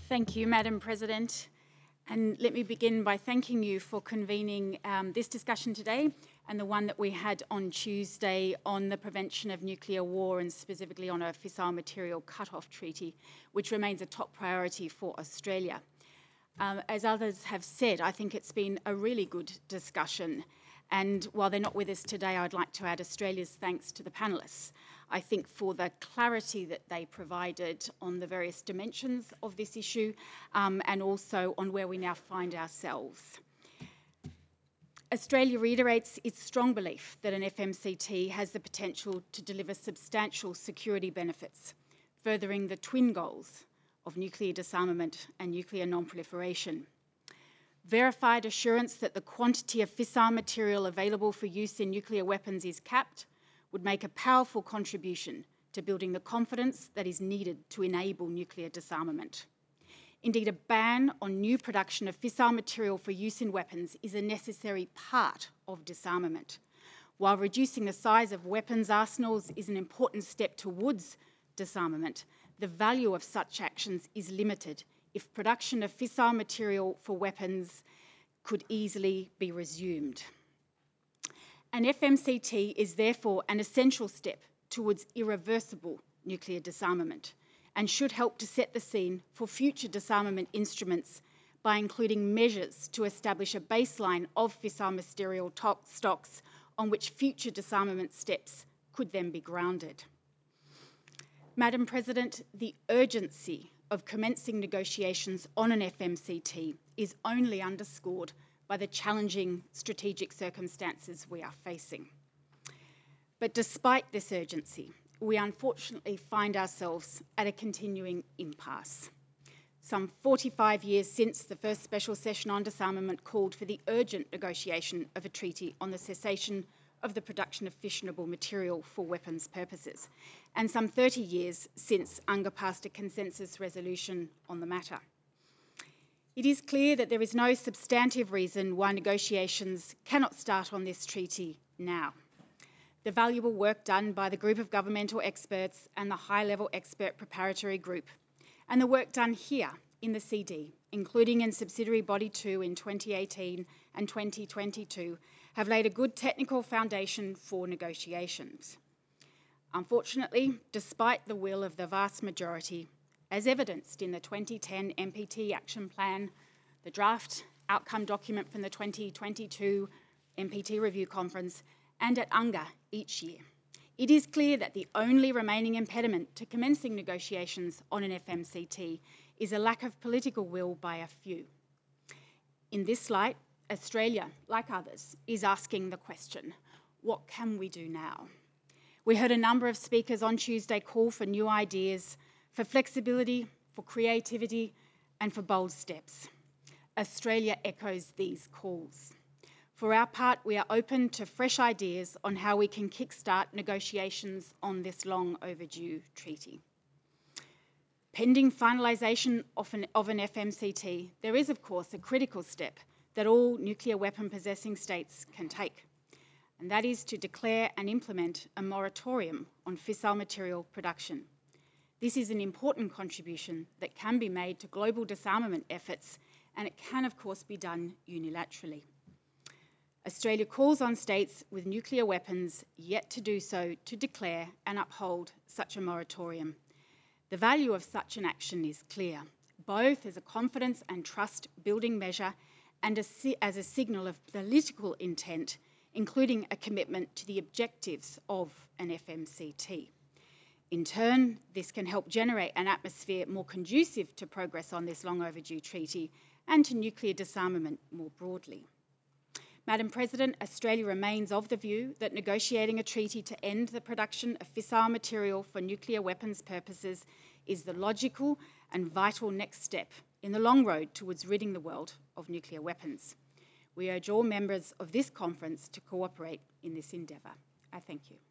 Thank you, Madam President. And let me begin by thanking you for convening this discussion today and the one that we had on Tuesday on the prevention of nuclear war and specifically on a fissile material cut-off treaty, which remains a top priority for Australia. As others have said, I think it's been a really good discussion. And while they're not with us today, I'd like to add Australia's thanks to the panellists. I think for the clarity that they provided on the various dimensions of this issue and also on where we now find ourselves. Australia reiterates its strong belief that an FMCT has the potential to deliver substantial security benefits, furthering the twin goals of nuclear disarmament and nuclear non-proliferation. Verified assurance that the quantity of fissile material available for use in nuclear weapons is capped would make a powerful contribution to building the confidence that is needed to enable nuclear disarmament. Indeed, a ban on new production of fissile material for use in weapons is a necessary part of disarmament. While reducing the size of weapons arsenals is an important step towards disarmament, the value of such actions is limited if production of fissile material for weapons could easily be resumed. An FMCT is therefore an essential step towards irreversible nuclear disarmament and should help to set the scene for future disarmament instruments by including measures to establish a baseline of fissile material stocks on which future disarmament steps could then be grounded. Madam President, the urgency of commencing negotiations on an FMCT is only underscored by the challenging strategic circumstances we are facing. But despite this urgency, we unfortunately find ourselves at a continuing impasse. Some 45 years since the first special session on disarmament called for the urgent negotiation of a treaty on the cessation of the production of fissionable material for weapons purposes, and some 30 years since UNGA passed a consensus resolution on the matter. It is clear that there is no substantive reason why negotiations cannot start on this treaty now. The valuable work done by the group of governmental experts and the high-level expert preparatory group, and the work done here in the CD, including in Subsidiary Body 2 in 2018 and 2022, have laid a good technical foundation for negotiations. Unfortunately, despite the will of the vast majority, as evidenced in the 2010 NPT Action Plan, the draft outcome document from the 2022 NPT Review Conference, and at UNGA each year, it is clear that the only remaining impediment to commencing negotiations on an FMCT is a lack of political will by a few. In this light, Australia, like others, is asking the question, what can we do now? We heard a number of speakers on Tuesday call for new ideas, for flexibility, for creativity, and for bold steps. Australia echoes these calls. For our part, we are open to fresh ideas on how we can kickstart negotiations on this long overdue treaty. Pending finalisation of an FMCT, there is, of course, a critical step that all nuclear weapon possessing states can take, and that is to declare and implement a moratorium on fissile material production. This is an important contribution that can be made to global disarmament efforts, and it can, of course, be done unilaterally. Australia calls on states with nuclear weapons yet to do so to declare and uphold such a moratorium. The value of such an action is clear, both as a confidence and trust building measure and as a signal of political intent, including a commitment to the objectives of an FMCT. In turn, this can help generate an atmosphere more conducive to progress on this long overdue treaty and to nuclear disarmament more broadly. Madam President, Australia remains of the view that negotiating a treaty to end the production of fissile material for nuclear weapons purposes is the logical and vital next step in the long road towards ridding the world of nuclear weapons. We urge all members of this conference to cooperate in this endeavour. I thank you.